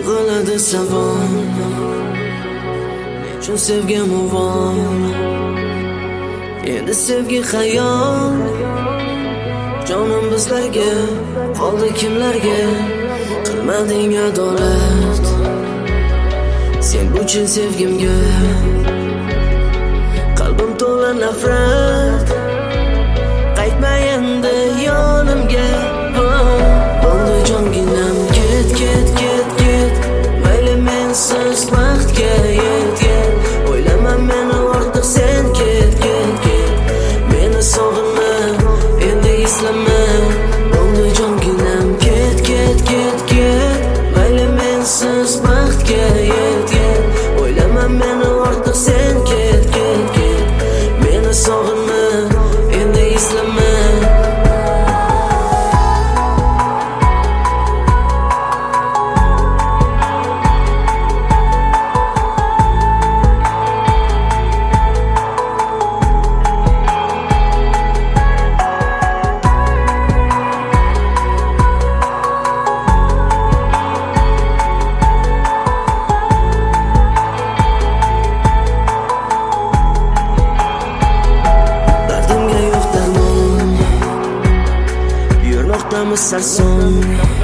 qiladi savol, nechun sevgim uvol. Endi sevgi xayol, jonim bizlarga qoldi kimlarga. Qilmading adolat sen bu chin sevgimga. Qalbim to'la nafrat, qaytma endi yonimga. Bo'ldi jonginam ket ket ket ket, mayli mensiz vaqtga yet yet. O'ylama meni ortiq sen ket ket ket, meni sog'inma endi eslama. Bo'ldi jonginam ket ket ket ket, mayli mensiz vaqtga yet yet. O'ylama meni ortiq sen ket ket ket, meni sog'inma endi eslama. Sarson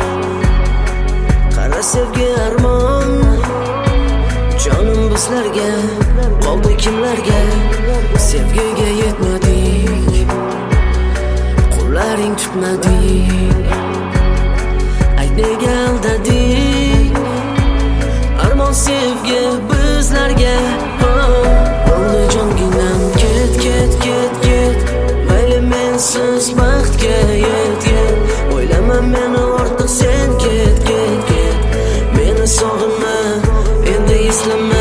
qara sevgi armon, jonim bizlarga qoldi kimlarga. Sevgiga yetmadik, qo'llaring tutmadik. Ayt nega aldadik, armon sevgi bizlarga. Bo'ldi jonginam ket ket ket ket, mayli mensiz vaqtga yet yet. O'ylama meni ortiq sen ket ket ket, meni sog'inma endi eslama.